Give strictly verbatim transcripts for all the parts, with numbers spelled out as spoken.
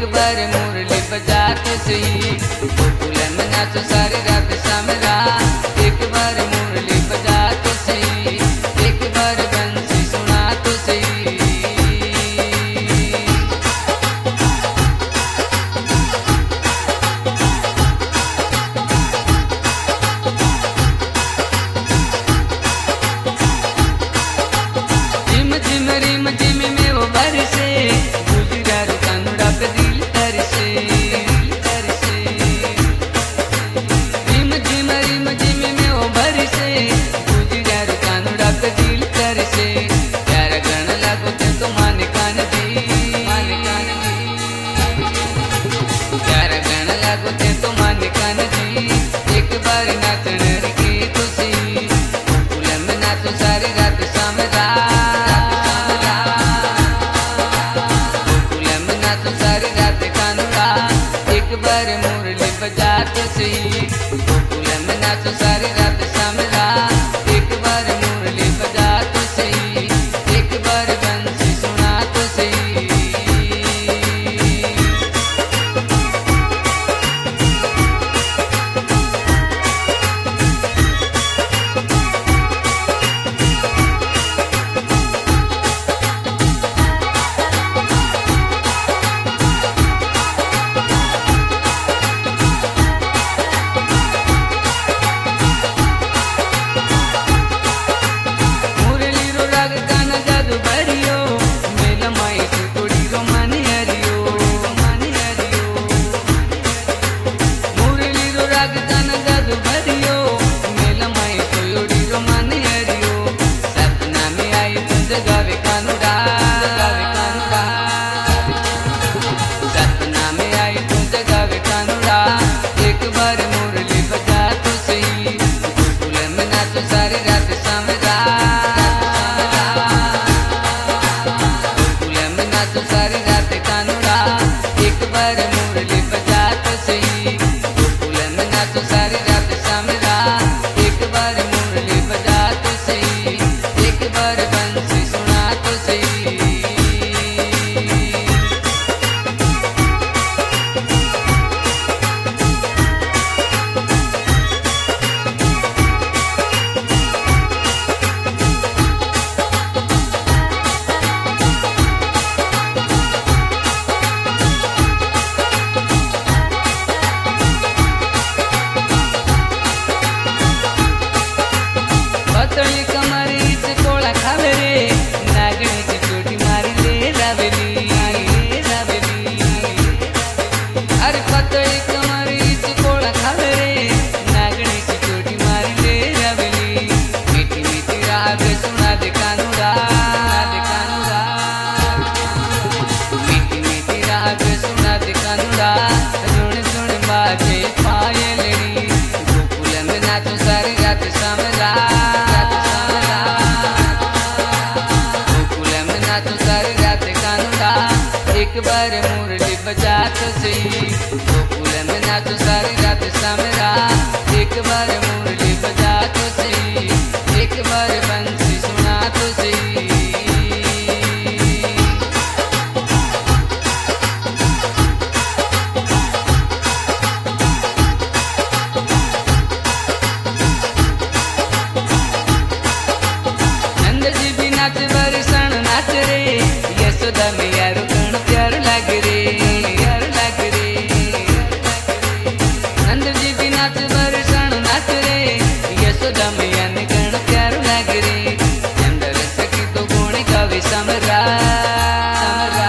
बार मुरली बजाते सही, गोकुल में नाचो सारी रात सामरा। एक बार मुरली बजाते सही, एक बार बंसी सुना तो सही। झिम झिम रिम झिम में वो बरसे, गुजरात कानुड़ा पे दिल तरसे, तरसे। रिम झिम रिम झिम में वो बरसे, गुजरात कानुड़ा पे दिल तरसे। प्यारा गण लागो ते तो मान कान दी, मान कान दी। प्यारा गण लागो ते तो मान कान दी। एक बार नाचण की तो सही, गोकुल में नाचो सारी रात सामरा। सारी रात कानुड़ा, एक बार मुरली बजाते सही, गोकुल में नाचो सारी रात सामरा। एक बार मुरली बजाते सही, एक बार बंसी सुना तो सही। सारी रात सामरा, गोकुल में नाचो सारी रात कानुड़ा। एक बार मुरली बजाते सही, गोकुल में नाचो सारी रात सामरा। एक बार मुरली बजाते सही, एक बार बंसी सुना तो सही। पतली कमरी से कोला खावे रे, नागणी से चोटी मारी ले रावेली, ले रावेली। अरे पतली कमरी से कोला खावे रे, नागणी से चोटी मारी ले रावेली। मीठी मीठी राग सुना दे कानुड़ा, दे कानुड़ा। मीठी मीठी राग सुना दे कानुड़ा, सुन सुन बाजे पायलड़ी। गोकुल में नाचो सारी रात सामरा, सारी रात कानुड़ा। एक बार मुरली बजाते सही, गोकुल में नाचो सारी रात सामरा। एक बार मुरली बजाते सही, एक बार बंसी सुना तो सही। नंद जी भी नाच बरसण नाच रे, यशोदा मैया रुकण प्यार लाग रे, प्यार लाग रे। नंद जी भी नाच बरसण नाच रे, यशोदा मैया ने गण प्यार लाग रे। चंदर सखी तो गुण गावे समरा, समरा।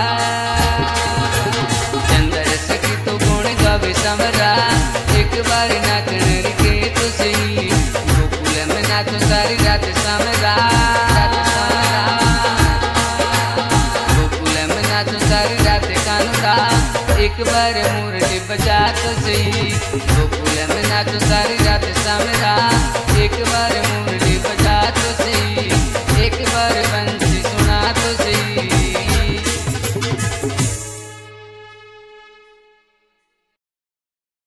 चंदर सखी तो गुण गावे समरा। एक बार नाचण के तो सही, गोकुल में नाचो सारी रात सामरा, रात सामरा। गोकुल में नाचो सारी रात कानुड़ा। एक बार मुरली बजाते सही, गोकुल में नाचो सारी रात सामरा।